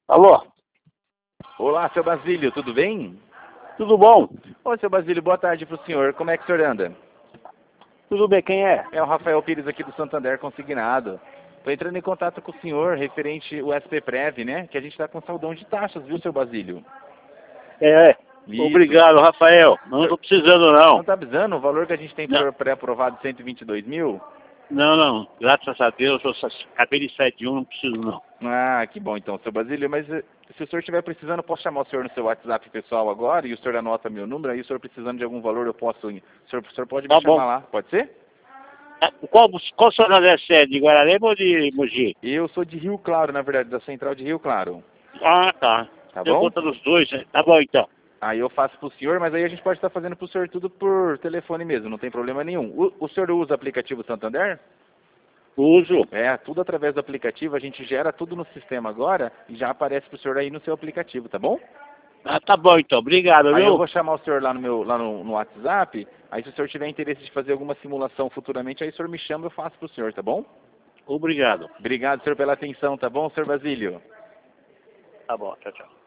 Alô, Olá, seu Basílio, tudo bem? tudo bom? Ô, seu Basílio, boa tarde para o senhor. Como é que o senhor anda? Tudo bem, quem é? É o Rafael Pires aqui do Santander Consignado. Estou entrando em contato com o senhor referente o SPPrev, né? Que a gente está com saudão de taxas, viu, seu Basílio? É, Isso. obrigado, Rafael. Não estou precisando, Não não. está avisando o valor que a gente tem Não, por pré-aprovado de 122 mil? não. Graças a Deus, acabei de sair de um, não preciso, não. Ah, que bom então, seu Basílio. Mas se o senhor estiver precisando, eu posso chamar o senhor no seu WhatsApp pessoal agora e o senhor anota meu número. Aí o senhor precisando de algum valor, eu posso. O senhor pode me Tá bom. chamar lá, pode ser? Qual senhora é sede? De Guararema ou de Mogi? Eu sou de Rio Claro, na verdade, da Central de Rio Claro. Ah, tá. Tá Tem bom? conta dos dois, né? Tá bom, então. Aí eu faço pro senhor, mas aí a gente pode estar fazendo pro senhor tudo por telefone mesmo, não tem problema nenhum. O senhor usa o aplicativo Santander? Uso. É, tudo através do aplicativo, a gente gera tudo no sistema agora e já aparece pro senhor aí no seu aplicativo, tá bom? Ah, tá bom, então. Obrigado, Aí eu viu? vou chamar o senhor lá no WhatsApp, aí se o senhor tiver interesse de fazer alguma simulação futuramente, aí o senhor me chama, eu faço pro senhor, tá bom? Obrigado. Obrigado, senhor, pela atenção, tá bom, senhor Basílio? Tá bom, tchau, tchau.